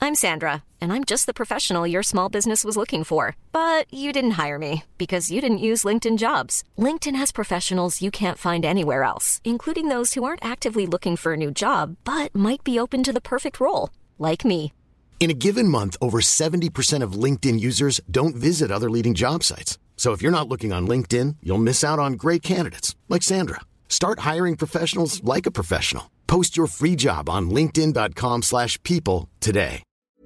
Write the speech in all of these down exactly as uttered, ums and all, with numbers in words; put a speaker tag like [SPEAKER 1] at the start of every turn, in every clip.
[SPEAKER 1] I'm Sandra, and I'm just the professional your small business was looking for. But you didn't hire me because you didn't use LinkedIn Jobs. LinkedIn has professionals you can't find anywhere else, including those who aren't actively looking for a new job, but might be open to the perfect role, like me.
[SPEAKER 2] In a given month, over seventy percent of LinkedIn users don't visit other leading job sites. So if you're not looking on LinkedIn, you'll miss out on great candidates like Sandra. Start hiring professionals like a professional. Post your free job on linkedin.com slash people today.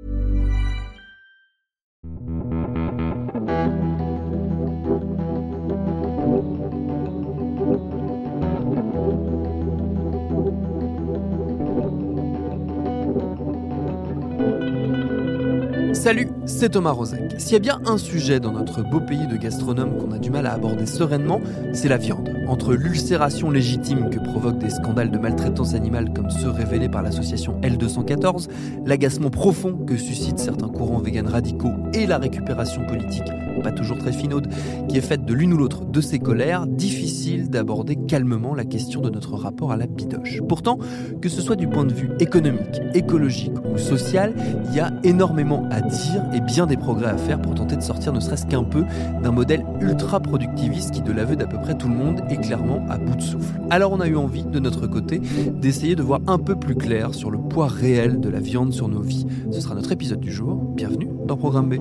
[SPEAKER 3] Salut, c'est Thomas Rozek. S'il y a bien un sujet dans notre beau pays de gastronomes qu'on a du mal à aborder sereinement, c'est la viande. Entre l'ulcération légitime que provoquent des scandales de maltraitance animale comme ceux révélés par l'association L deux cent quatorze, l'agacement profond que suscitent certains courants véganes radicaux et la récupération politique, pas toujours très finaude, qui est faite de l'une ou l'autre de ces colères, difficile d'aborder calmement la question de notre rapport à la bidoche. Pourtant, que ce soit du point de vue économique, écologique ou social, il y a énormément à dire et bien des progrès à faire pour tenter de sortir ne serait-ce qu'un peu d'un modèle ultra-productiviste qui, de l'aveu d'à peu près tout le monde, est clairement à bout de souffle. Alors on a eu envie, de notre côté, d'essayer de voir un peu plus clair sur le poids réel de la viande sur nos vies. Ce sera notre épisode du jour. Bienvenue dans Programme B.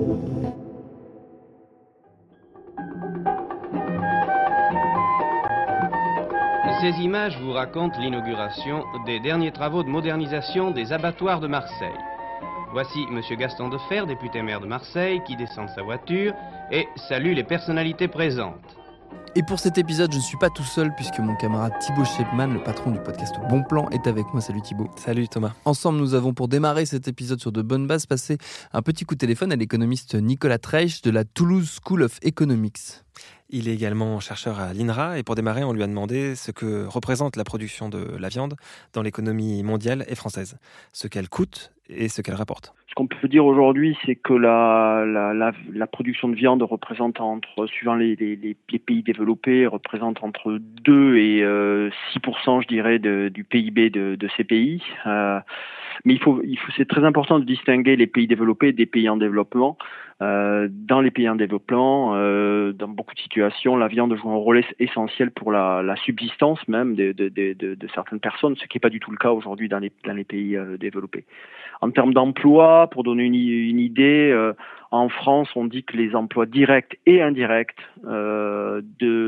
[SPEAKER 4] Ces images vous racontent l'inauguration des derniers travaux de modernisation des abattoirs de Marseille. Voici M. Gaston Defferre, député maire de Marseille, qui descend de sa voiture et salue les personnalités présentes.
[SPEAKER 3] Et pour cet épisode, je ne suis pas tout seul puisque mon camarade Thibaut Shepman, le patron du podcast Bon Plan, est avec moi. Salut Thibaut.
[SPEAKER 5] Salut Thomas.
[SPEAKER 3] Ensemble, nous avons pour démarrer cet épisode sur de bonnes bases passé un petit coup de téléphone à l'économiste Nicolas Treich de la Toulouse School of Economics.
[SPEAKER 5] Il est également chercheur à l'I N R A et pour démarrer, on lui a demandé ce que représente la production de la viande dans l'économie mondiale et française, ce qu'elle coûte et ce qu'elle rapporte.
[SPEAKER 6] Ce qu'on peut dire aujourd'hui, c'est que la, la, la, la production de viande représente entre, suivant les, les, les pays développés, représente entre deux et euh, six pour cent, je dirais, de, du P I B de, de ces pays. Euh, mais il faut, il faut, c'est très important de distinguer les pays développés des pays en développement. Euh, dans les pays en développement, euh, dans beaucoup de situations, la viande joue un rôle essentiel pour la, la subsistance même de, de, de, de, de certaines personnes, ce qui n'est pas du tout le cas aujourd'hui dans les, dans les pays euh, développés. En termes d'emploi, pour donner une, une idée, euh, en France, on dit que les emplois directs et indirects euh,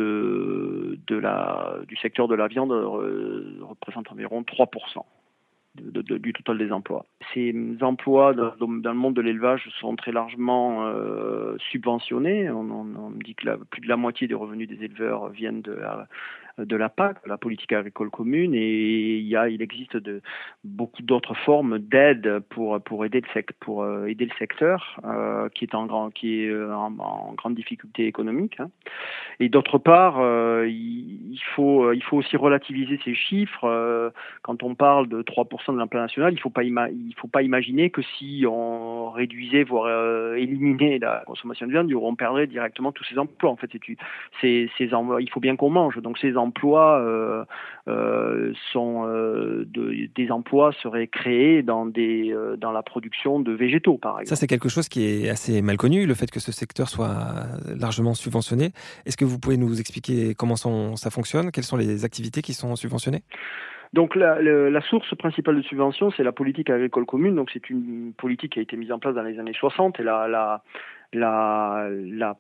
[SPEAKER 6] de, de la, du secteur de la viande euh, représentent environ trois pour cent. De, de, du total des emplois. Ces emplois dans, dans le monde de l'élevage sont très largement euh, subventionnés. On, on, on dit que la, plus de la moitié des revenus des éleveurs viennent de la, de la P A C, de la politique agricole commune, et il y a, il existe de, beaucoup d'autres formes d'aide pour pour aider le sec, pour euh, aider le secteur euh, qui est en grand, qui est en, en grande difficulté économique. Hein. Et d'autre part, euh, il, il faut il faut aussi relativiser ces chiffres. Euh, quand on parle de trois pour cent de l'emploi national, il faut pas ima- il faut pas imaginer que si on réduisait, voire euh, éliminait la consommation de viande, on perdrait directement tous ces emplois. En fait, c'est, c'est, c'est il faut bien qu'on mange. Donc ces emplois euh, euh, sont euh, de, des emplois seraient créés dans des euh, dans la production de végétaux, par exemple.
[SPEAKER 5] Ça, c'est quelque chose qui est assez mal connu, le fait que ce secteur soit largement subventionné. Est-ce que vous pouvez nous expliquer comment sont, ça fonctionne ? Quelles sont les activités qui sont subventionnées ?
[SPEAKER 6] Donc la, la, la source principale de subvention, c'est la politique agricole commune. Donc c'est une politique qui a été mise en place dans les années soixante et la la la, la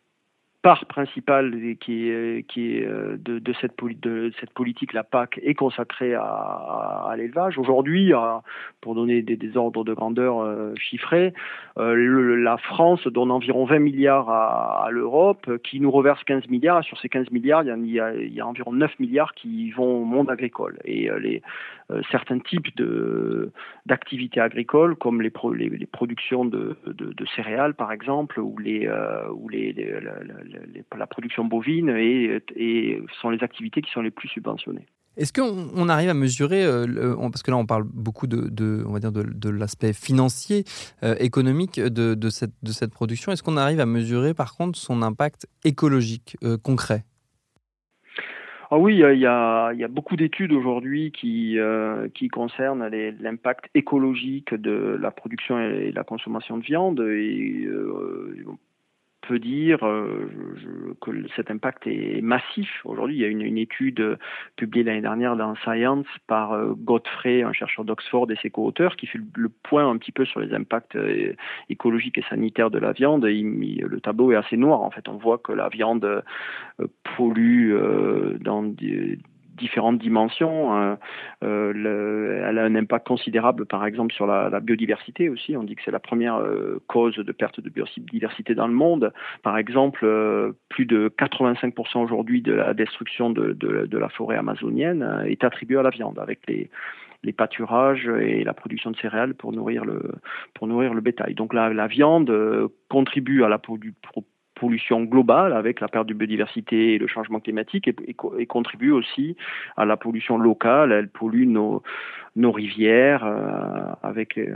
[SPEAKER 6] part principale qui est, qui est de, de, cette, de cette politique, la P A C, est consacrée à, à, à l'élevage. Aujourd'hui, à, pour donner des, des ordres de grandeur euh, chiffrés, euh, le, la France donne environ vingt milliards à, à l'Europe, qui nous reverse quinze milliards. Et sur ces quinze milliards, il y a, il y a environ neuf milliards qui vont au monde agricole. Et euh, les, euh, certains types de, d'activités agricoles, comme les, pro, les, les productions de, de, de céréales, par exemple, ou les, euh, ou les, les, les la production bovine et, et sont les activités qui sont les plus subventionnées.
[SPEAKER 3] Est-ce qu'on on arrive à mesurer, euh, le, on, parce que là on parle beaucoup de, de, on va dire de, de l'aspect financier, euh, économique de, de, cette, de cette production, est-ce qu'on arrive à mesurer par contre son impact écologique euh, concret ?
[SPEAKER 6] Ah oui, il y a, il y a, il y a beaucoup d'études aujourd'hui qui, euh, qui concernent les, l'impact écologique de la production et la consommation de viande. Et euh, on peut dire euh, je, que cet impact est massif. Aujourd'hui, il y a une, une étude publiée l'année dernière dans Science par euh, Godfrey, un chercheur d'Oxford et ses co-auteurs, qui fait le, le point un petit peu sur les impacts euh, écologiques et sanitaires de la viande. Et il, le tableau est assez noir. En fait, on voit que la viande euh, pollue euh, dans des différentes dimensions. Euh, euh, le, elle a un impact considérable, par exemple, sur la, la biodiversité aussi. On dit que c'est la première euh, cause de perte de biodiversité dans le monde. Par exemple, euh, plus de quatre-vingt-cinq pour cent aujourd'hui de la destruction de, de, de la forêt amazonienne euh, est attribuée à la viande, avec les les pâturages et la production de céréales pour nourrir le pour nourrir le bétail. Donc la, la viande euh, contribue à la pollution pollution globale avec la perte de biodiversité et le changement climatique et, et, et contribue aussi à la pollution locale. Elle pollue nos, nos rivières euh, avec euh,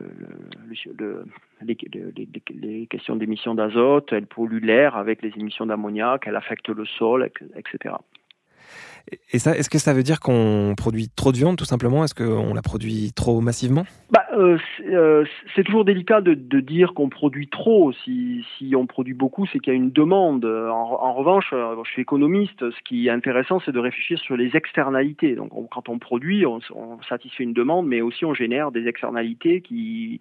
[SPEAKER 6] le, le, les, les, les questions d'émissions d'azote. Elle pollue l'air avec les émissions d'ammoniac. Elle affecte le sol, et cetera.
[SPEAKER 5] Et ça, est-ce que ça veut dire qu'on produit trop de viande, tout simplement ? Est-ce qu'on la produit trop massivement ?
[SPEAKER 6] Bah, euh, c'est, euh, c'est toujours délicat de, de dire qu'on produit trop. Si, si on produit beaucoup, c'est qu'il y a une demande. En, en revanche, je suis économiste. Ce qui est intéressant, c'est de réfléchir sur les externalités. Donc, on, quand on produit, on, on satisfait une demande, mais aussi on génère des externalités qui,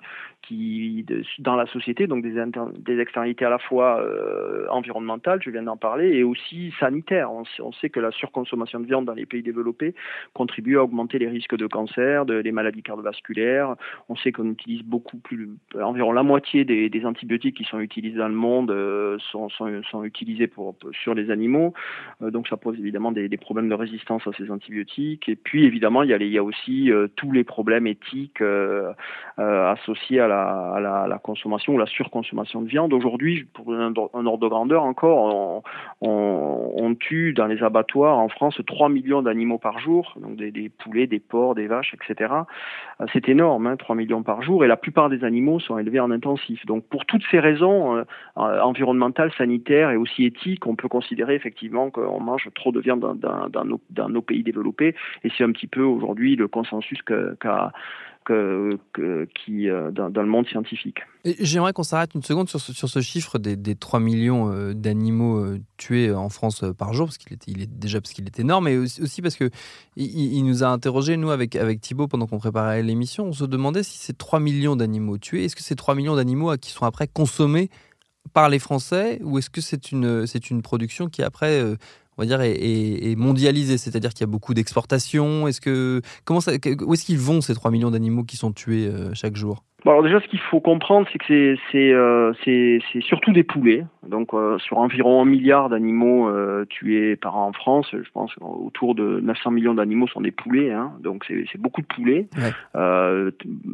[SPEAKER 6] qui de, dans la société, donc des, inter, des externalités à la fois euh, environnementales, je viens d'en parler, et aussi sanitaires. On, on sait que la surconsommation de viande dans les pays développés contribue à augmenter les risques de cancer, de, des maladies cardiovasculaires. On sait qu'on utilise beaucoup plus, environ la moitié des, des antibiotiques qui sont utilisés dans le monde euh, sont, sont, sont utilisés pour, sur les animaux. Euh, donc ça pose évidemment des, des problèmes de résistance à ces antibiotiques. Et puis évidemment, il y a, les, il y a aussi euh, tous les problèmes éthiques euh, euh, associés à la, à, la, à la consommation ou la surconsommation de viande. Aujourd'hui, pour un, un ordre de grandeur encore, on, on, on tue dans les abattoirs en France trois millions d'animaux par jour, donc des, des poulets, des porcs, des vaches, et cetera. Euh, c'est énorme, hein, trois millions par jour, et la plupart des animaux sont élevés en intensif. Donc pour toutes ces raisons euh, environnementales, sanitaires et aussi éthiques, on peut considérer effectivement qu'on mange trop de viande dans, dans, dans, nos, dans nos pays développés, et c'est un petit peu aujourd'hui le consensus que, qu'a Que, que, qui, euh, dans, dans le monde scientifique.
[SPEAKER 3] Et j'aimerais qu'on s'arrête une seconde sur ce, sur ce chiffre des, des trois millions euh, d'animaux euh, tués en France euh, par jour, parce qu'il était, il est, déjà parce qu'il est énorme, mais aussi, aussi parce qu'il il, il nous a interrogés, nous, avec, avec Thibaut, pendant qu'on préparait l'émission. On se demandait si ces trois millions d'animaux tués, est-ce que ces trois millions d'animaux qui sont après consommés par les Français, ou est-ce que c'est une, c'est une production qui après... Euh, on va dire, est, est, est mondialisé, c'est-à-dire qu'il y a beaucoup d'exportations. Est-ce que, comment ça, où est-ce qu'ils vont, ces trois millions d'animaux qui sont tués euh, chaque jour ?
[SPEAKER 6] Bon, alors déjà, ce qu'il faut comprendre, c'est que c'est, c'est, euh, c'est, c'est surtout des poulets. Donc, euh, sur environ un milliard d'animaux euh, tués par an en France, je pense autour de neuf cents millions d'animaux sont des poulets. Hein, donc, c'est, c'est beaucoup de poulets. Ouais. Euh,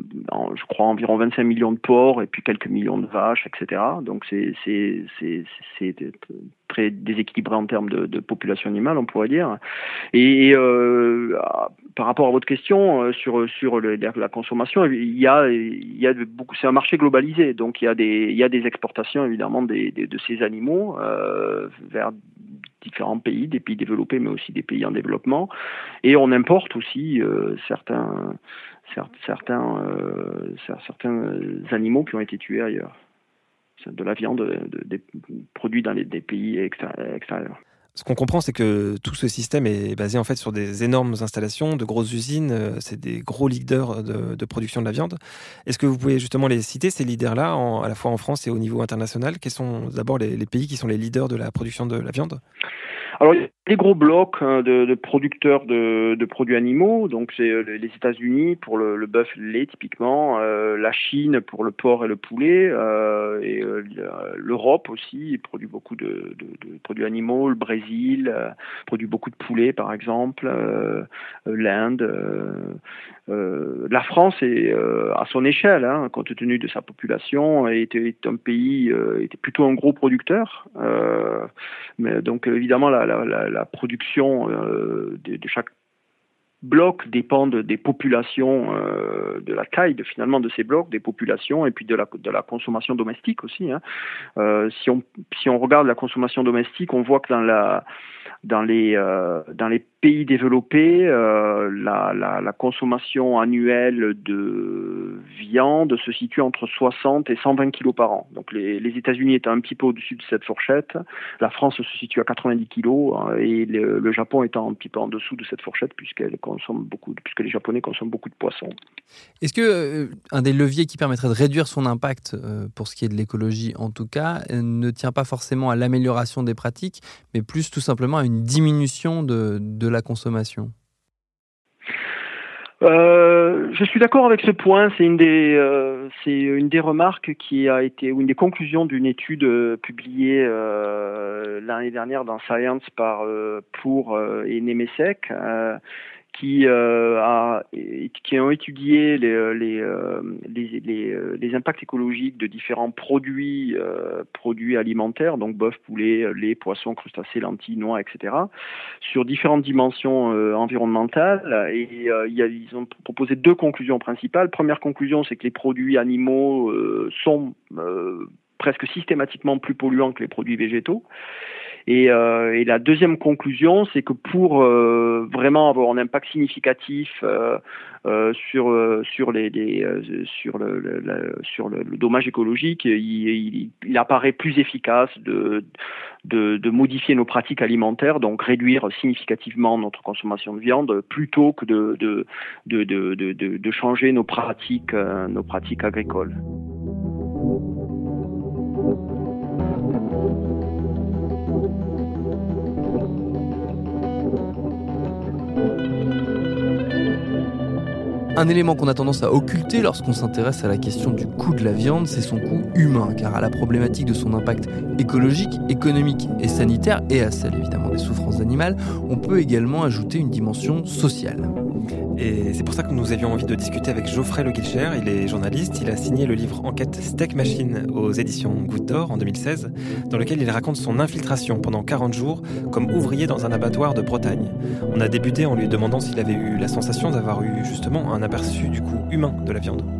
[SPEAKER 6] je crois environ vingt-cinq millions de porcs et puis quelques millions de vaches, et cetera. Donc, c'est, c'est, c'est, c'est, c'est très déséquilibré en termes de, de population animale, on pourrait dire. Et euh, par rapport à votre question sur sur le, la, la consommation, il y a il y a beaucoup, c'est un marché globalisé, donc il y a des il y a des exportations évidemment des, des de ces animaux euh, vers différents pays, des pays développés, mais aussi des pays en développement, et on importe aussi euh, certains certains euh, certains animaux qui ont été tués ailleurs. De la viande de, de, de, produite dans les des pays extérieurs.
[SPEAKER 5] Ce qu'on comprend, c'est que tout ce système est basé en fait sur des énormes installations, de grosses usines. C'est des gros leaders de, de production de la viande. Est-ce que vous pouvez justement les citer, ces leaders-là, en, à la fois en France et au niveau international ? Quels sont d'abord les, les pays qui sont les leaders de la production de la viande ?
[SPEAKER 6] Alors, il y a des gros blocs de, de producteurs de, de produits animaux. Donc, c'est les États-Unis pour le, le bœuf, le lait, typiquement. Euh, la Chine pour le porc et le poulet. Euh, et euh, l'Europe aussi produit beaucoup de, de, de produits animaux. Le Brésil euh, produit beaucoup de poulet, par exemple. Euh, L'Inde. Euh, euh, la France est euh, à son échelle, hein, compte tenu de sa population, est, est un pays, euh, était plutôt un gros producteur. Euh, mais donc, évidemment, la La, la, la production euh, de, de chaque blocs dépendent des populations, euh, de la taille de, finalement de ces blocs, des populations et puis de la, de la consommation domestique aussi. Hein. Euh, si on, si on regarde la consommation domestique, on voit que dans la, dans les, euh, dans les pays développés, euh, la, la, la consommation annuelle de viande se situe entre soixante et cent vingt kilos par an. Donc les, les États-Unis étant un petit peu au-dessus de cette fourchette, la France se situe à quatre-vingt-dix kilos hein, et le, le Japon étant un petit peu en dessous de cette fourchette puisqu'elle consomme beaucoup, puisque les Japonais consomment beaucoup de poissons.
[SPEAKER 3] Est-ce que euh, un des leviers qui permettrait de réduire son impact, euh, pour ce qui est de l'écologie en tout cas, euh, ne tient pas forcément à l'amélioration des pratiques, mais plus tout simplement à une diminution de, de la consommation?
[SPEAKER 6] Euh, je suis d'accord avec ce point. C'est une des, euh, c'est une des remarques qui a été, ou une des conclusions d'une étude euh, publiée euh, l'année dernière dans Science par euh, pour euh, et Nemesek, euh, qui euh, a, qui ont étudié les les, euh, les les les impacts écologiques de différents produits euh, produits alimentaires, donc bœuf, poulet, lait, poisson, crustacés, lentilles, noix, et cetera, sur différentes dimensions euh, environnementales. Et euh, il y a, ils ont proposé deux conclusions principales. Première conclusion, c'est que les produits animaux euh, sont euh, presque systématiquement plus polluants que les produits végétaux. Et, euh, et la deuxième conclusion, c'est que pour euh, vraiment avoir un impact significatif euh, euh, sur euh, sur les, les euh, sur le, le, le sur le, le dommage écologique, il, il, il apparaît plus efficace de, de de modifier nos pratiques alimentaires, donc réduire significativement notre consommation de viande, plutôt que de de de de de, de, de changer nos pratiques euh, nos pratiques agricoles.
[SPEAKER 3] Un élément qu'on a tendance à occulter lorsqu'on s'intéresse à la question du coût de la viande, c'est son coût humain, car à la problématique de son impact écologique, économique et sanitaire, et à celle évidemment des souffrances animales, on peut également ajouter une dimension sociale.
[SPEAKER 5] Et c'est pour ça que nous avions envie de discuter avec Geoffrey Le Guilcher. Il est journaliste, il a signé le livre Enquête Steak Machine aux éditions Goutte d'Or en deux mille seize, dans lequel il raconte son infiltration pendant quarante jours comme ouvrier dans un abattoir de Bretagne. On a débuté en lui demandant s'il avait eu la sensation d'avoir eu justement un aperçu du coût humain de la viande.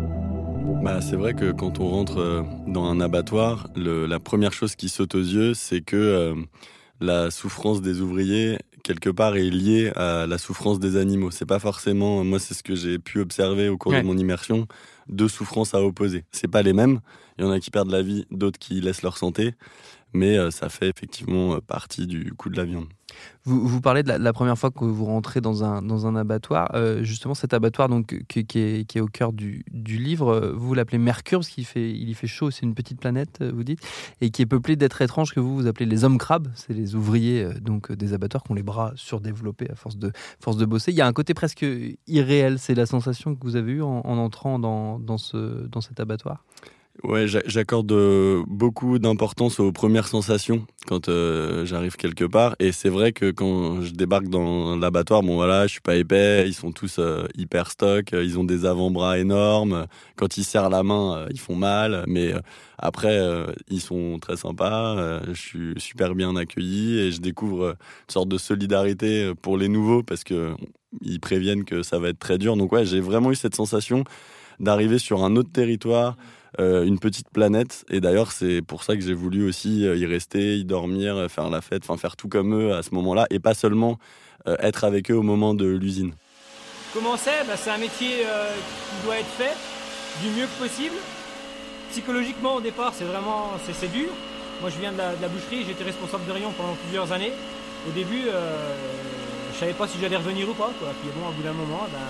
[SPEAKER 7] Bah, c'est vrai que quand on rentre dans un abattoir, le, la première chose qui saute aux yeux, c'est que euh, la souffrance des ouvriers, quelque part, est liée à la souffrance des animaux. C'est pas forcément, moi c'est ce que j'ai pu observer au cours ouais. de mon immersion, deux souffrances à opposer. C'est pas les mêmes, il y en a qui perdent la vie, d'autres qui laissent leur santé, mais euh, ça fait effectivement partie du coût de la viande.
[SPEAKER 3] Vous, vous parlez de la, de la première fois que vous rentrez dans un, dans un abattoir. Euh, justement, cet abattoir donc, qui, qui, est, qui est au cœur du, du livre, vous l'appelez Mercure parce qu'il fait, il y fait chaud, c'est une petite planète, vous dites, et qui est peuplée d'êtres étranges que vous, vous appelez les hommes crabes. C'est les ouvriers donc, des abattoirs qui ont les bras surdéveloppés à force de, force de bosser. Il y a un côté presque irréel. C'est la sensation que vous avez eue en, en entrant dans, dans, ce, dans cet abattoir ?
[SPEAKER 7] Ouais, j'accorde beaucoup d'importance aux premières sensations quand euh, j'arrive quelque part. Et c'est vrai que quand je débarque dans l'abattoir, bon voilà, je suis pas épais, ils sont tous euh, hyper stock, ils ont des avant-bras énormes. Quand ils serrent la main, euh, ils font mal. Mais euh, après, euh, ils sont très sympas. Euh, je suis super bien accueilli et je découvre une sorte de solidarité pour les nouveaux parce que ils préviennent que ça va être très dur. Donc ouais, j'ai vraiment eu cette sensation d'arriver sur un autre territoire. Euh, une petite planète, et d'ailleurs c'est pour ça que j'ai voulu aussi euh, y rester, y dormir, faire la fête, enfin faire tout comme eux à ce moment-là, et pas seulement euh, être avec eux au moment de l'usine.
[SPEAKER 8] Comment c'est ? Bah, c'est un métier euh, qui doit être fait du mieux que possible. Psychologiquement au départ c'est vraiment c'est, c'est dur. Moi je viens de la, de la boucherie, j'étais responsable de rayon pendant plusieurs années. Au début euh, je savais pas si j'allais revenir ou pas, quoi. Puis bon, au bout d'un moment, ben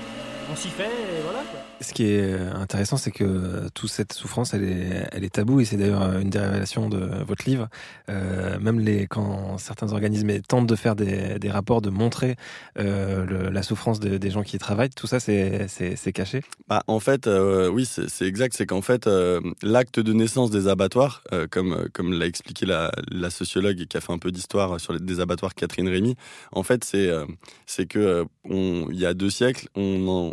[SPEAKER 8] on s'y fait et voilà, quoi.
[SPEAKER 5] Ce qui est intéressant, c'est que toute cette souffrance, elle est, elle est taboue, et c'est d'ailleurs une des révélations de votre livre. Euh, même les, quand certains organismes tentent de faire des, des rapports, de montrer euh, le, la souffrance de, des gens qui y travaillent, tout ça, c'est, c'est, c'est caché.
[SPEAKER 7] Bah, en fait, euh, oui, c'est, c'est exact. C'est qu'en fait, euh, l'acte de naissance des abattoirs, euh, comme, comme l'a expliqué la, la sociologue qui a fait un peu d'histoire sur les, des abattoirs, Catherine Rémy, en fait, c'est, euh, c'est que euh, on, il y a deux siècles, on, en,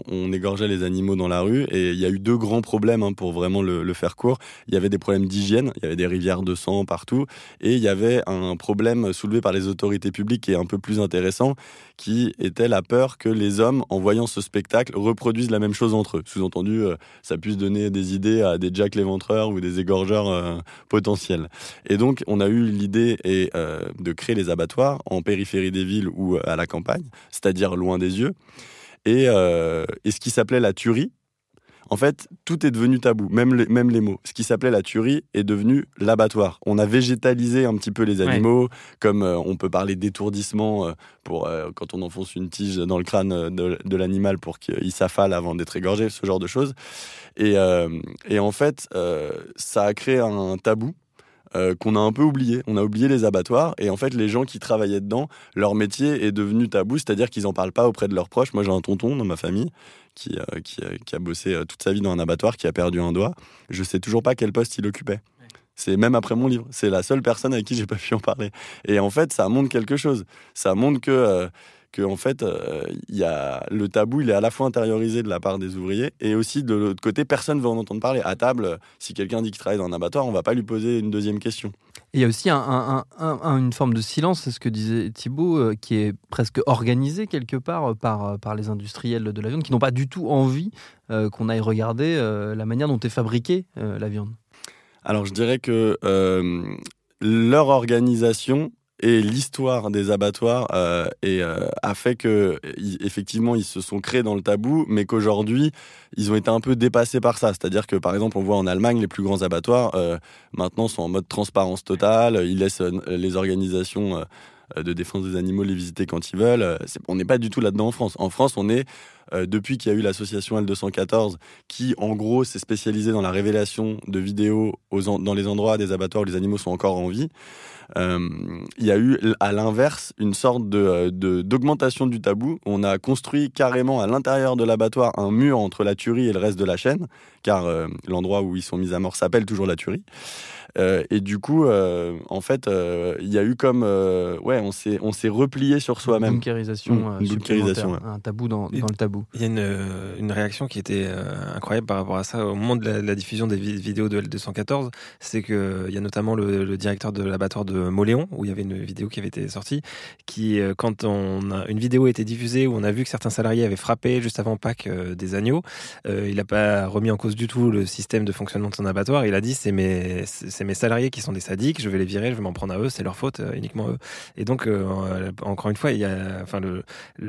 [SPEAKER 7] on, on égorgeait les animaux dans la rue, et il y a eu deux grands problèmes hein, pour vraiment le, le faire court. Il y avait des problèmes d'hygiène, il y avait des rivières de sang partout, et il y avait un problème soulevé par les autorités publiques qui est un peu plus intéressant, qui était la peur que les hommes, en voyant ce spectacle, reproduisent la même chose entre eux. Sous-entendu, euh, ça puisse donner des idées à des Jack l'Éventreur ou des égorgeurs euh, potentiels. Et donc, on a eu l'idée et, euh, de créer les abattoirs en périphérie des villes ou à la campagne, c'est-à-dire loin des yeux. Et, euh, et ce qui s'appelait la tuerie, en fait, tout est devenu tabou, même les, même les mots. Ce qui s'appelait la tuerie est devenu l'abattoir. On a végétalisé un petit peu les animaux, ouais. comme euh, on peut parler d'étourdissement euh, pour euh, quand on enfonce une tige dans le crâne de, de l'animal pour qu'il s'affale avant d'être égorgé, ce genre de choses. Et, euh, et en fait, euh, ça a créé un tabou. Euh, qu'on a un peu oublié. On a oublié les abattoirs, et en fait, les gens qui travaillaient dedans, leur métier est devenu tabou, c'est-à-dire qu'ils n'en parlent pas auprès de leurs proches. Moi, j'ai un tonton dans ma famille qui, euh, qui, euh, qui a bossé euh, toute sa vie dans un abattoir, qui a perdu un doigt. Je sais toujours pas quel poste il occupait. C'est même après mon livre. C'est la seule personne avec qui j'ai pas pu en parler. Et en fait, ça montre quelque chose. Ça montre que... Euh, que en fait, euh, y a le tabou, il est à la fois intériorisé de la part des ouvriers, et aussi de l'autre côté, personne ne veut en entendre parler. À table, si quelqu'un dit qu'il travaille dans un abattoir, on va pas lui poser une deuxième question.
[SPEAKER 3] Et il y a aussi un, un, un, un, une forme de silence, c'est ce que disait Thibaut, euh, qui est presque organisé quelque part par, par les industriels de la viande, qui n'ont pas du tout envie euh, qu'on aille regarder euh, la manière dont est fabriquée euh, la viande.
[SPEAKER 7] Alors je dirais que euh, leur organisation et l'histoire des abattoirs euh, et, euh, a fait que, y, effectivement, ils se sont créés dans le tabou, mais qu'aujourd'hui, ils ont été un peu dépassés par ça. C'est-à-dire que, par exemple, on voit en Allemagne, les plus grands abattoirs, euh, maintenant, sont en mode transparence totale. Ils laissent euh, les organisations euh, de défense des animaux les visiter quand ils veulent. C'est, on n'est pas du tout là-dedans en France. En France, on est, euh, depuis qu'il y a eu l'association L deux cent quatorze, qui, en gros, s'est spécialisée dans la révélation de vidéos aux en, dans les endroits des abattoirs où les animaux sont encore en vie. Euh, il y a eu à l'inverse une sorte de, de, d'augmentation du tabou. On a construit carrément à l'intérieur de l'abattoir un mur entre la tuerie et le reste de la chaîne, car euh, l'endroit où ils sont mis à mort s'appelle toujours la tuerie. Euh, et du coup, euh, en fait, il euh, y a eu comme... Euh, ouais, on s'est, on s'est replié sur soi-même.
[SPEAKER 3] Une bunkérisation, mmh,
[SPEAKER 7] une bunkérisation, ouais.
[SPEAKER 3] Un tabou dans, dans le tabou.
[SPEAKER 5] Il y a une, une réaction qui était euh, incroyable par rapport à ça au moment de la, de la diffusion des vidéos de L deux cent quatorze. C'est qu'il y a notamment le, le directeur de l'abattoir de Mauléon, où il y avait une vidéo qui avait été sortie, qui, euh, quand on a, une vidéo a été diffusée où on a vu que certains salariés avaient frappé juste avant Pâques euh, des agneaux, euh, il n'a pas remis en cause du tout le système de fonctionnement de son abattoir. Il a dit c'est mes, c'est mes salariés qui sont des sadiques, je vais les virer, je vais m'en prendre à eux, c'est leur faute, euh, uniquement eux. Et donc, euh, encore une fois, il y a, enfin, le,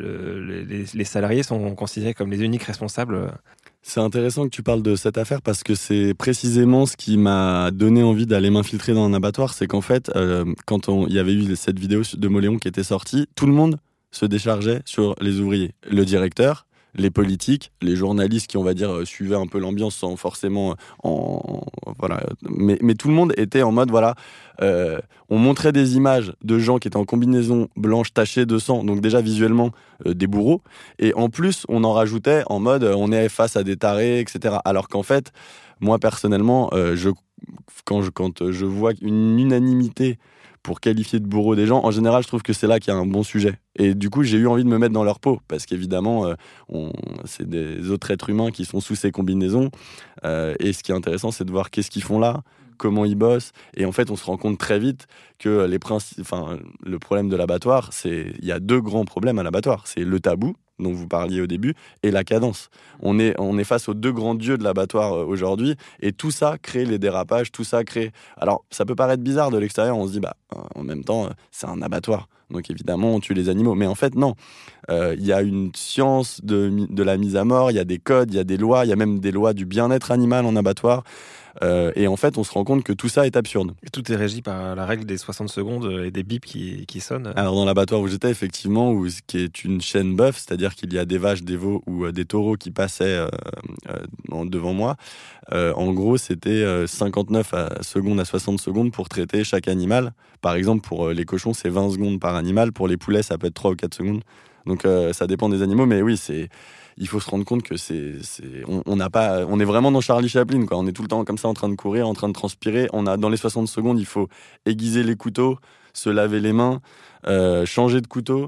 [SPEAKER 5] le, les, les salariés sont considérés comme les uniques responsables.
[SPEAKER 7] C'est intéressant que tu parles de cette affaire parce que c'est précisément ce qui m'a donné envie d'aller m'infiltrer dans un abattoir. C'est qu'en fait, euh, quand il y avait eu cette vidéo de Mauléon qui était sortie, tout le monde se déchargeait sur les ouvriers. Le directeur, les politiques, les journalistes qui, on va dire, suivaient un peu l'ambiance sans forcément en, en voilà, mais, mais tout le monde était en mode voilà, euh, on montrait des images de gens qui étaient en combinaison blanche tachée de sang, donc déjà visuellement euh, des bourreaux, et en plus on en rajoutait en mode euh, on est face à des tarés, et cetera. Alors qu'en fait, moi personnellement, euh, je, quand, je, quand je vois une unanimité pour qualifier de bourreaux des gens, en général, je trouve que c'est là qu'il y a un bon sujet. Et du coup, j'ai eu envie de me mettre dans leur peau, parce qu'évidemment, euh, on, c'est des autres êtres humains qui sont sous ces combinaisons. Euh, et ce qui est intéressant, c'est de voir qu'est-ce qu'ils font là, comment ils bossent. Et en fait, on se rend compte très vite que les principes, enfin, le problème de l'abattoir, c'est, il y a deux grands problèmes à l'abattoir. C'est le tabou, dont vous parliez au début, et la cadence. On est, on est face aux deux grands dieux de l'abattoir euh, aujourd'hui, et tout ça crée les dérapages, tout ça crée... Alors, ça peut paraître bizarre de l'extérieur, on se dit, bah, en même temps, c'est un abattoir, donc évidemment, on tue les animaux. Mais en fait, non. Il euh, y a une science de, de la mise à mort, il y a des codes, il y a des lois, il y a même des lois du bien-être animal en abattoir. Euh, et en fait, on se rend compte que tout ça est absurde.
[SPEAKER 5] Et tout est régi par la règle des soixante secondes et des bips qui, qui sonnent.
[SPEAKER 7] Alors, dans l'abattoir où j'étais, effectivement, où, qui est une chaîne bœuf, c'est-à-dire qu'il y a des vaches, des veaux ou euh, des taureaux qui passaient euh, euh, devant moi, euh, en gros, c'était euh, cinquante-neuf à, secondes à soixante secondes pour traiter chaque animal. Par exemple, pour euh, les cochons, c'est vingt secondes par animal. Pour les poulets, ça peut être trois ou quatre secondes. Donc, euh, ça dépend des animaux. Mais oui, c'est... il faut se rendre compte que c'est, c'est on, on n'a pas, on est vraiment dans Charlie Chaplin, quoi. On est tout le temps comme ça en train de courir, en train de transpirer. On a, dans les soixante secondes, il faut aiguiser les couteaux, se laver les mains, euh, changer de couteau.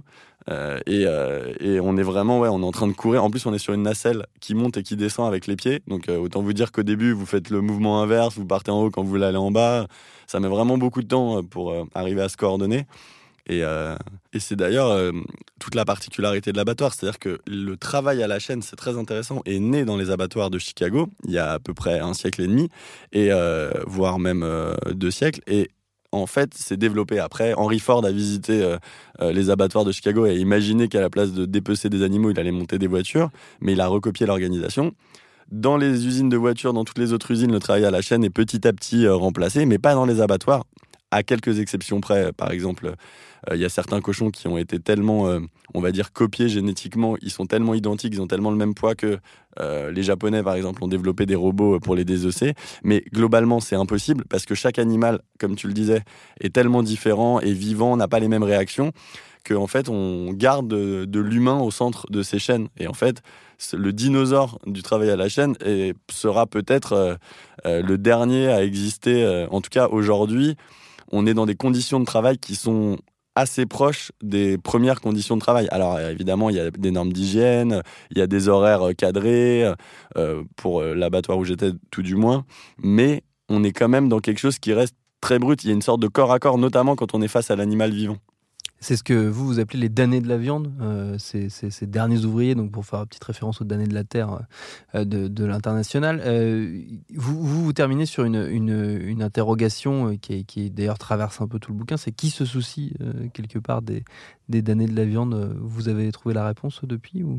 [SPEAKER 7] Euh, et, euh, et on est vraiment, ouais, on est en train de courir. En plus, on est sur une nacelle qui monte et qui descend avec les pieds. Donc, euh, autant vous dire qu'au début, vous faites le mouvement inverse, vous partez en haut quand vous voulez aller en bas. Ça met vraiment beaucoup de temps pour euh, arriver à se coordonner. Et, euh, et c'est d'ailleurs euh, toute la particularité de l'abattoir. C'est-à-dire que le travail à la chaîne, c'est très intéressant, est né dans les abattoirs de Chicago, il y a à peu près un siècle et demi, et, euh, voire même euh, deux siècles. Et en fait, c'est développé après. Henry Ford a visité euh, euh, les abattoirs de Chicago et a imaginé qu'à la place de dépecer des animaux, il allait monter des voitures, mais il a recopié l'organisation. Dans les usines de voitures, dans toutes les autres usines, le travail à la chaîne est petit à petit euh, remplacé, mais pas dans les abattoirs, à quelques exceptions près. Par exemple, il euh, y a certains cochons qui ont été tellement, euh, on va dire, copiés génétiquement, ils sont tellement identiques, ils ont tellement le même poids que euh, les Japonais, par exemple, ont développé des robots pour les désocer. Mais globalement, c'est impossible parce que chaque animal, comme tu le disais, est tellement différent et vivant, n'a pas les mêmes réactions, qu'en fait, on garde de, de l'humain au centre de ces chaînes. Et en fait, le dinosaure du travail à la chaîne est, sera peut-être euh, euh, le dernier à exister. Euh, en tout cas, aujourd'hui, on est dans des conditions de travail qui sont assez proches des premières conditions de travail. Alors évidemment, il y a des normes d'hygiène, il y a des horaires cadrés, euh, pour l'abattoir où j'étais tout du moins, mais on est quand même dans quelque chose qui reste très brut. Il y a une sorte de corps à corps, notamment quand on est face à l'animal vivant.
[SPEAKER 3] C'est ce que vous, vous appelez les damnés de la viande, euh, c'est, c'est, ces derniers ouvriers, donc pour faire une petite référence aux damnés de la terre euh, de, de l'international. Euh, vous, vous, vous terminez sur une, une, une interrogation qui, est, qui est, d'ailleurs traverse un peu tout le bouquin, c'est qui se soucie euh, quelque part des, des damnés de la viande? Vous avez trouvé la réponse depuis ou...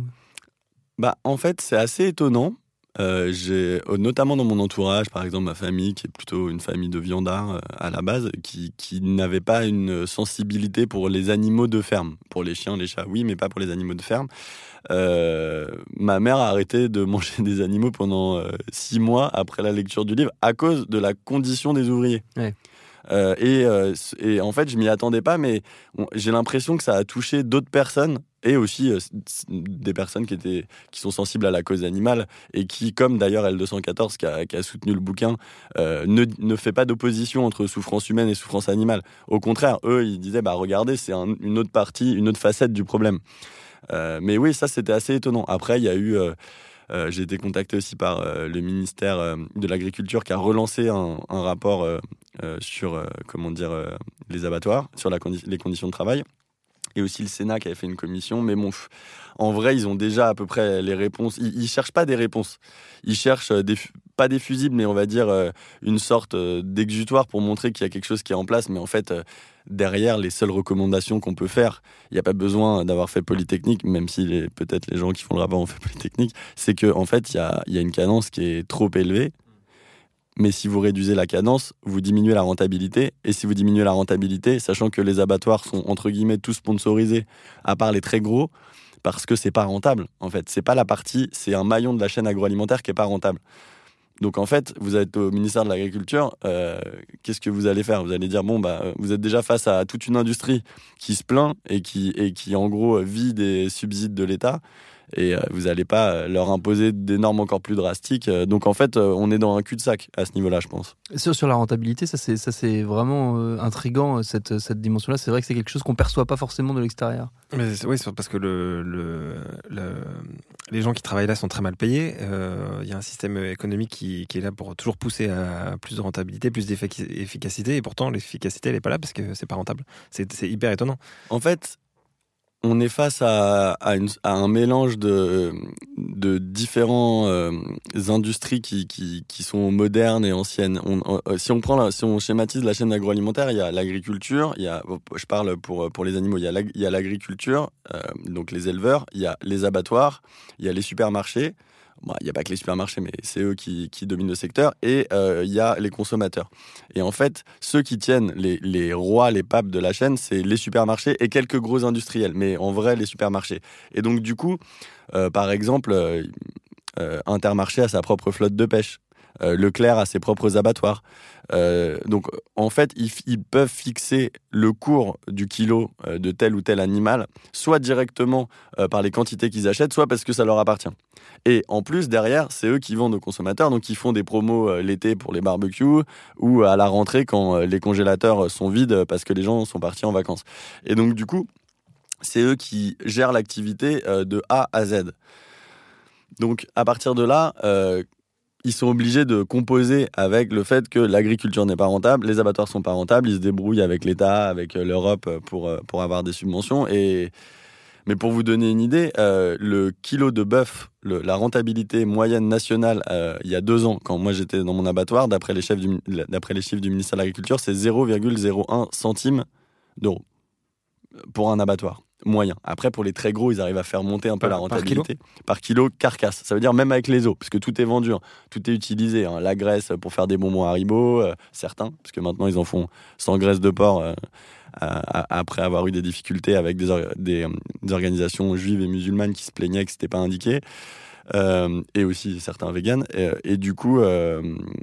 [SPEAKER 7] Bah, en fait, c'est assez étonnant. Euh, j'ai, notamment dans mon entourage, par exemple ma famille, qui est plutôt une famille de viandards euh, à la base, qui, qui n'avait pas une sensibilité pour les animaux de ferme. Pour les chiens, les chats, oui, mais pas pour les animaux de ferme. Euh, ma mère a arrêté de manger des animaux pendant euh, six mois après la lecture du livre à cause de la condition des ouvriers.
[SPEAKER 3] Ouais.
[SPEAKER 7] Euh, et, euh, et en fait, je m'y attendais pas, mais on, j'ai l'impression que ça a touché d'autres personnes et aussi euh, des personnes qui, étaient, qui sont sensibles à la cause animale et qui, comme d'ailleurs L deux cent quatorze qui a, qui a soutenu le bouquin, euh, ne, ne fait pas d'opposition entre souffrance humaine et souffrance animale. Au contraire, eux, ils disaient, bah, regardez, c'est un, une autre partie, une autre facette du problème. Euh, mais oui, ça, c'était assez étonnant. Après, il y a eu... Euh, Euh, j'ai été contacté aussi par euh, le ministère euh, de l'Agriculture qui a relancé un, un rapport euh, euh, sur euh, comment dire, euh, les abattoirs, sur la condi- les conditions de travail. Et aussi le Sénat qui avait fait une commission. Mais bon, pff, en vrai, ils ont déjà à peu près les réponses. Ils ne cherchent pas des réponses. Ils cherchent des, pas des fusibles, mais on va dire euh, une sorte euh, d'exutoire pour montrer qu'il y a quelque chose qui est en place. Mais en fait... Euh, derrière les seules recommandations qu'on peut faire, il n'y a pas besoin d'avoir fait Polytechnique, même si les, peut-être les gens qui font le rapport ont fait Polytechnique, c'est qu'en en fait, il y a, y a une cadence qui est trop élevée, mais si vous réduisez la cadence, vous diminuez la rentabilité, et si vous diminuez la rentabilité, sachant que les abattoirs sont entre guillemets tous sponsorisés, à part les très gros, parce que c'est pas rentable, en fait. C'est pas la partie, c'est un maillon de la chaîne agroalimentaire qui est pas rentable. Donc en fait, vous êtes au ministère de l'Agriculture, euh, qu'est-ce que vous allez faire? Vous allez dire, bon, bah, vous êtes déjà face à toute une industrie qui se plaint et qui, et qui en gros, vit des subsides de l'État. Et euh, vous n'allez pas leur imposer des normes encore plus drastiques. Donc en fait, euh, on est dans un cul-de-sac à ce niveau-là, je pense.
[SPEAKER 3] Sur, sur la rentabilité, ça c'est, ça, c'est vraiment euh, intriguant, cette, cette dimension-là. C'est vrai que c'est quelque chose qu'on ne perçoit pas forcément de l'extérieur.
[SPEAKER 5] Mais, oui, c'est parce que le, le, le, les gens qui travaillent là sont très mal payés. Il euh, y a un système économique qui, qui est là pour toujours pousser à plus de rentabilité, plus d'efficacité. Et pourtant, l'efficacité, elle n'est pas là parce que c'est pas rentable. C'est, c'est hyper étonnant.
[SPEAKER 7] En fait... on est face à, à, une, à un mélange de, de différents euh, industries qui, qui, qui sont modernes et anciennes. On, on, si, on prend la, si on schématise la chaîne agroalimentaire, il y a l'agriculture, il y a, je parle pour, pour les animaux, il y a, la, il y a l'agriculture, euh, donc les éleveurs, il y a les abattoirs, il y a les supermarchés. Bon, il n'y a pas que les supermarchés, mais c'est eux qui, qui dominent le secteur. Et euh, il y a les consommateurs. Et en fait, ceux qui tiennent les, les rois, les papes de la chaîne, c'est les supermarchés et quelques gros industriels. Mais en vrai, les supermarchés. Et donc, du coup, euh, par exemple, euh, euh, Intermarché a sa propre flotte de pêche. Euh, Leclerc a ses propres abattoirs. Euh, donc, en fait, ils, ils peuvent fixer le cours du kilo euh, de tel ou tel animal, soit directement euh, par les quantités qu'ils achètent, soit parce que ça leur appartient. Et en plus, derrière, c'est eux qui vendent aux consommateurs, donc ils font des promos euh, l'été pour les barbecues ou à la rentrée quand euh, les congélateurs sont vides parce que les gens sont partis en vacances. Et donc, du coup, c'est eux qui gèrent l'activité euh, de A à Z. Donc, à partir de là, euh, ils sont obligés de composer avec le fait que l'agriculture n'est pas rentable, les abattoirs sont pas rentables, ils se débrouillent avec l'État, avec l'Europe pour, pour avoir des subventions. Et... Mais pour vous donner une idée, euh, le kilo de bœuf, le, la rentabilité moyenne nationale, euh, il y a deux ans, quand moi j'étais dans mon abattoir, d'après les, chefs du, d'après les chiffres du ministère de l'Agriculture, c'est zéro virgule zéro un centime d'euros pour un abattoir moyen. Après, pour les très gros, ils arrivent à faire monter un peu par, la rentabilité. Par kilo, par kilo carcasse. Ça veut dire même avec les os, parce que tout est vendu, hein. Tout est utilisé. Hein. La graisse pour faire des bonbons Haribo, euh, certains, parce que maintenant ils en font sans graisse de porc, euh, après avoir eu des difficultés avec des, or- des, des organisations juives et musulmanes qui se plaignaient que c'était pas indiqué, euh, et aussi certains véganes. Et, et du coup, euh,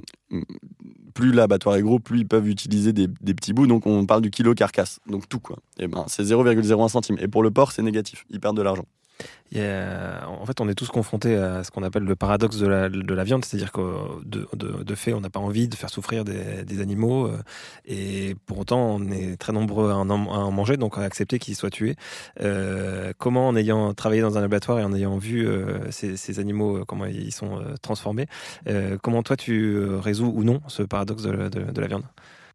[SPEAKER 7] plus l'abattoir est gros, plus ils peuvent utiliser des, des petits bouts. Donc on parle du kilo carcasse, donc tout quoi. Et ben c'est zéro virgule zéro un centime. Et pour le porc, c'est négatif. Ils perdent de l'argent.
[SPEAKER 5] Yeah. En fait, on est tous confrontés à ce qu'on appelle le paradoxe de la, de la viande, c'est-à-dire que de, de, de fait, on n'a pas envie de faire souffrir des, des animaux, euh, et pour autant, on est très nombreux à en, à en manger, donc à accepter qu'ils soient tués. Euh, comment, en ayant travaillé dans un abattoir et en ayant vu euh, ces, ces animaux, euh, comment ils sont euh, transformés, euh, comment toi tu résous ou non ce paradoxe de, de, de la viande ?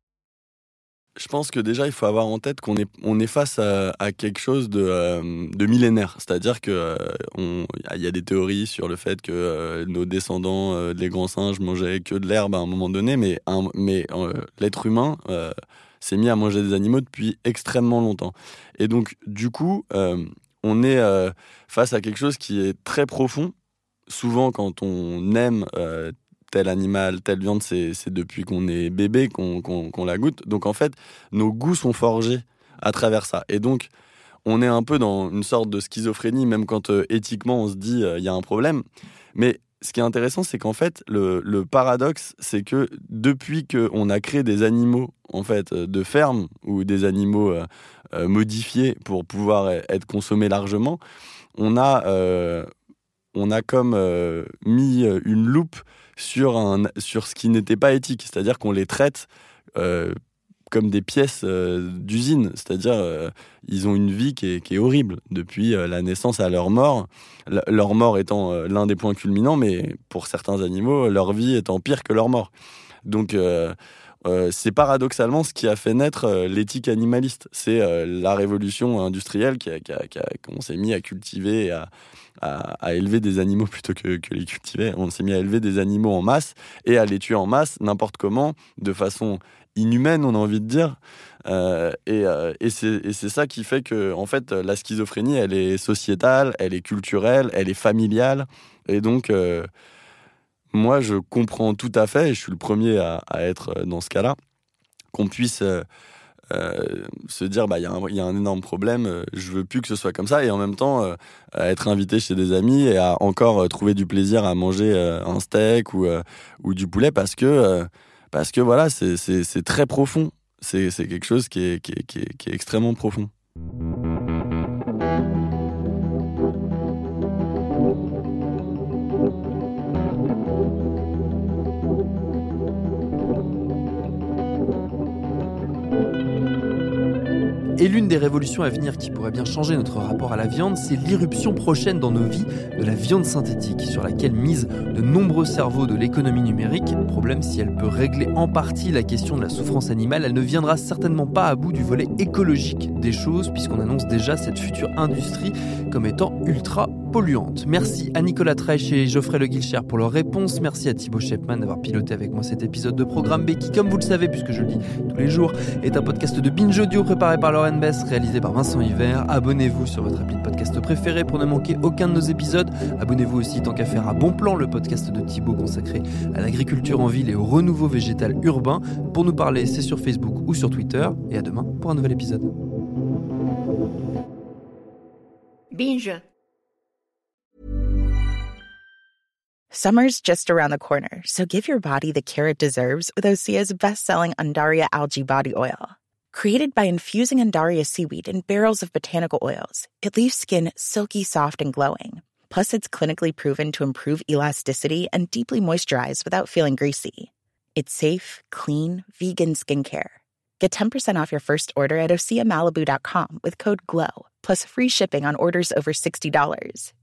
[SPEAKER 7] Je pense que déjà, il faut avoir en tête qu'on est, on est face à, à quelque chose de, euh, de millénaire. C'est-à-dire qu'il euh, y a des théories sur le fait que euh, nos descendants, euh, les grands singes, mangeaient que de l'herbe à un moment donné, mais, un, mais euh, l'être humain euh, s'est mis à manger des animaux depuis extrêmement longtemps. Et donc, du coup, euh, on est euh, face à quelque chose qui est très profond. Souvent, quand on aime euh, tel animal, telle viande, c'est, c'est depuis qu'on est bébé qu'on, qu'on, qu'on la goûte. Donc en fait, nos goûts sont forgés à travers ça. Et donc, on est un peu dans une sorte de schizophrénie, même quand euh, éthiquement on se dit il euh, y a un problème. Mais ce qui est intéressant, c'est qu'en fait, le, le paradoxe, c'est que depuis qu'on a créé des animaux en fait, de ferme ou des animaux euh, euh, modifiés pour pouvoir être consommés largement, on a, euh, on a comme euh, mis une loupe sur, un, sur ce qui n'était pas éthique, c'est-à-dire qu'on les traite euh, comme des pièces euh, d'usine, c'est-à-dire euh, ils ont une vie qui est, qui est horrible, depuis euh, la naissance à leur mort, L- leur mort étant euh, l'un des points culminants, mais pour certains animaux, leur vie étant pire que leur mort. Donc euh, euh, c'est paradoxalement ce qui a fait naître euh, l'éthique animaliste, c'est euh, la révolution industrielle qui a, qui a, qui a, qu'on s'est mis à cultiver et à À, à élever des animaux plutôt que, que les cultiver. On s'est mis à élever des animaux en masse et à les tuer en masse n'importe comment, de façon inhumaine, on a envie de dire. Euh, et, euh, et, c'est, et c'est ça qui fait que, en fait, la schizophrénie, elle est sociétale, elle est culturelle, elle est familiale. Et donc, euh, moi, je comprends tout à fait, et je suis le premier à, à être dans ce cas-là, qu'on puisse euh, Euh, se dire bah il y, y a un énorme problème, euh, je veux plus que ce soit comme ça, et en même temps euh, être invité chez des amis et à encore euh, trouver du plaisir à manger euh, un steak ou euh, ou du poulet parce que euh, parce que voilà c'est c'est c'est très profond, c'est c'est quelque chose qui est qui est qui est, qui est extrêmement profond.
[SPEAKER 3] Et l'une des révolutions à venir qui pourrait bien changer notre rapport à la viande, c'est l'irruption prochaine dans nos vies de la viande synthétique, sur laquelle misent de nombreux cerveaux de l'économie numérique. Problème, si elle peut régler en partie la question de la souffrance animale, elle ne viendra certainement pas à bout du volet écologique des choses, puisqu'on annonce déjà cette future industrie comme étant ultra polluante. Merci à Nicolas Treich et Geoffrey Le Guilcher pour leurs réponses. Merci à Thibaut Shepman d'avoir piloté avec moi cet épisode de Programme B qui, comme vous le savez, puisque je le dis tous les jours, est un podcast de Binge Audio préparé par Lauren Bess, réalisé par Vincent Hiver. Abonnez-vous sur votre appli de podcast préféré pour ne manquer aucun de nos épisodes. Abonnez-vous aussi, tant qu'à faire, à Bon Plan, le podcast de Thibaut consacré à l'agriculture en ville et au renouveau végétal urbain. Pour nous parler, c'est sur Facebook ou sur Twitter. Et à demain pour un nouvel épisode.
[SPEAKER 9] Binge. Summer's just around the corner, so give your body the care it deserves with Osea's best-selling Undaria Algae Body Oil. Created by infusing Undaria seaweed in barrels of botanical oils, it leaves skin silky soft and glowing. Plus, it's clinically proven to improve elasticity and deeply moisturize without feeling greasy. It's safe, clean, vegan skincare. Get ten percent off your first order at osea malibu dot com with code GLOW. plus free shipping on orders over sixty dollars.